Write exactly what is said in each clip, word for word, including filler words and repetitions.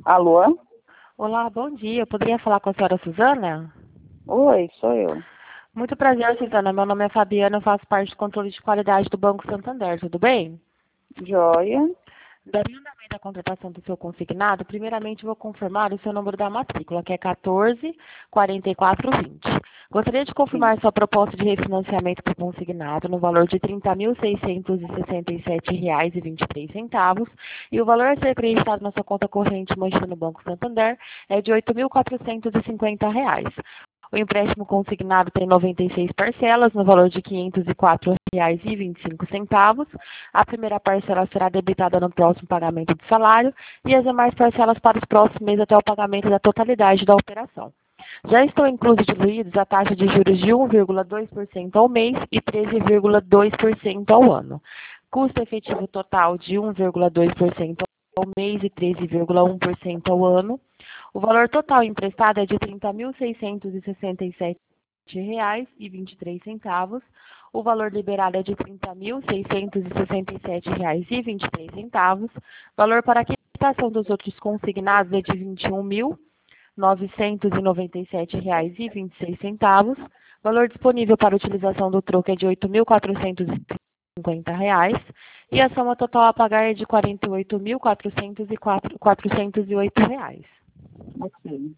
Alô? Olá, bom dia. Eu poderia falar com a senhora Suzana? Oi, sou eu. Muito prazer, Suzana. Meu nome é Fabiana, eu faço parte do controle de qualidade do Banco Santander, tudo bem? Joia. Daria andamento à contratação do seu consignado, primeiramente vou confirmar o seu número da matrícula, que é quatorze, quarenta e quatro, vinte. Gostaria de Sim. confirmar sua proposta de refinanciamento do consignado no valor de trinta mil seiscentos e sessenta e sete reais e vinte e três centavos e o valor a ser acreditado na sua conta corrente mantida no Banco Santander é de oito mil quatrocentos e cinquenta reais. O empréstimo consignado tem noventa e seis parcelas, no valor de quinhentos e quatro reais e vinte e cinco centavos. A primeira parcela será debitada no próximo pagamento do salário e as demais parcelas para os próximos meses até o pagamento da totalidade da operação. Já estão inclusos diluídos a taxa de juros de um vírgula dois por cento ao mês e treze vírgula dois por cento ao ano. Custo efetivo total de um vírgula dois por cento ao mês e treze vírgula um por cento ao ano. O valor total emprestado é de trinta mil seiscentos e sessenta e sete reais e vinte e três centavos. O valor liberado é de trinta mil seiscentos e sessenta e sete reais e vinte e três centavos. Valor para a quitação dos outros consignados é de vinte e um mil novecentos e noventa e sete reais e vinte e seis centavos. Valor disponível para utilização do troco é de oito mil quatrocentos e cinquenta reais e a soma total a pagar é de quarenta e oito mil quatrocentos e oito reais. Ok.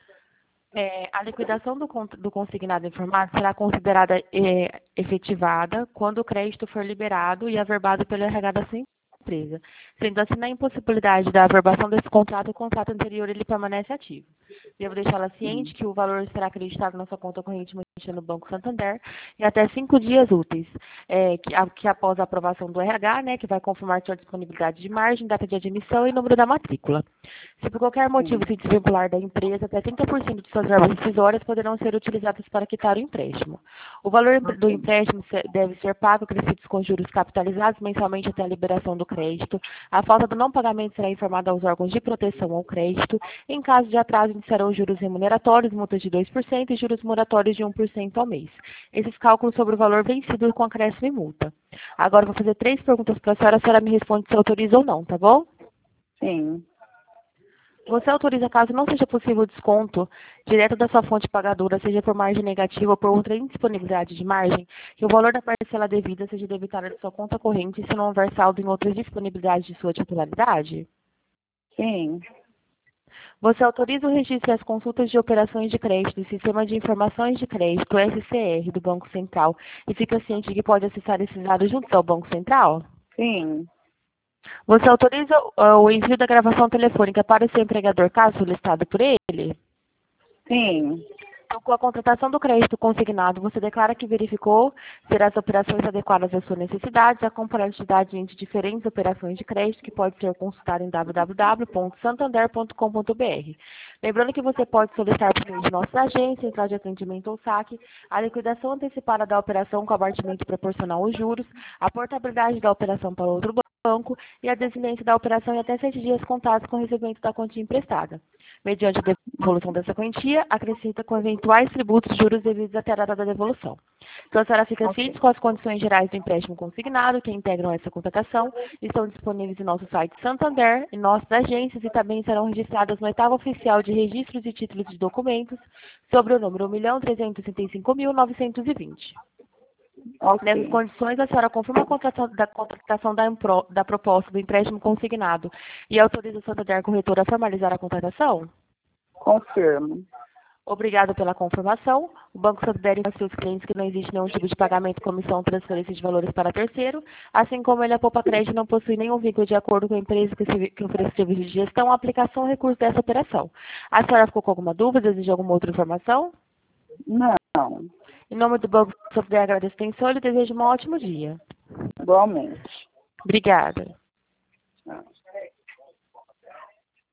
É, a liquidação do, do consignado informado será considerada é, efetivada quando o crédito for liberado e averbado pelo R H da sua empresa. Sendo assim, na impossibilidade da averbação desse contrato, o contrato anterior ele permanece ativo. Devo deixá-la ciente que o valor será acreditado na sua conta corrente mantida no Banco Santander em até cinco dias úteis, é, que, a, que após a aprovação do R H, né, que vai confirmar sua disponibilidade de margem, data de admissão e número da matrícula. Se por qualquer motivo se desvincular da empresa, até trinta por cento de suas verbas rescisórias poderão ser utilizadas para quitar o empréstimo. O valor do empréstimo deve ser pago acrescidos com juros capitalizados mensalmente até a liberação do crédito. A falta do não pagamento será informada aos órgãos de proteção ao crédito. Em caso de atraso, iniciarão juros remuneratórios, multas de dois por cento e juros moratórios de um por cento ao mês. Esses cálculos sobre o valor vencido com acréscimo e multa. Agora, vou fazer três perguntas para a senhora, a senhora me responde se autoriza ou não, tá bom? Sim. Você autoriza, caso não seja possível desconto direto da sua fonte pagadora, seja por margem negativa ou por outra indisponibilidade de margem, que o valor da parcela devida seja debitada de sua conta corrente se não houver saldo em outras disponibilidades de sua titularidade? Sim. Você autoriza o registro e as consultas de operações de crédito do Sistema de Informações de Crédito, S C R, do Banco Central, e fica ciente de que pode acessar esses dados junto ao Banco Central? Sim. Você autoriza uh, o envio da gravação telefônica para o seu empregador, caso solicitado por ele? Sim. Então, com a contratação do crédito consignado, você declara que verificou ser as operações adequadas às suas necessidades, a comparatividade entre diferentes operações de crédito, que pode ser consultada em w w w ponto santander ponto com ponto b r. Lembrando que você pode solicitar por meio de nossa agência, central de atendimento ou saque, a liquidação antecipada da operação com abatimento proporcional aos juros, a portabilidade da operação para outro banco e a desinência da operação em até sete dias contados com o recebimento da quantia emprestada. Mediante a devolução dessa quantia, acrescenta com eventuais tributos juros devidos até a data da devolução. Então, a senhora fica ciente com as condições gerais do empréstimo consignado, que integram essa contratação, estão disponíveis em nosso site Santander, em nossas agências e também serão registradas no oitavo oficial de registros e títulos de documentos sobre o número um milhão trezentos e sessenta e cinco mil novecentos e vinte. Ok. Nessas condições, a senhora confirma a contratação da, contratação da, impro, da proposta do empréstimo consignado e autoriza a Santander Corretora a formalizar a contratação? Confirmo. Obrigado pela confirmação. O Banco Santander informa aos seus clientes que não existe nenhum tipo de pagamento, comissão ou transferência de valores para terceiro, assim como ele, a Poupa Crédito, não possui nenhum vínculo de acordo com a empresa que, se, que oferece serviço de gestão, aplicação ou recurso dessa operação. A senhora ficou com alguma dúvida? Deseja alguma outra informação? Não. Em nome do Banco Santander, agradeço a atenção e lhe desejo um ótimo dia. Igualmente. Obrigada. Tchau.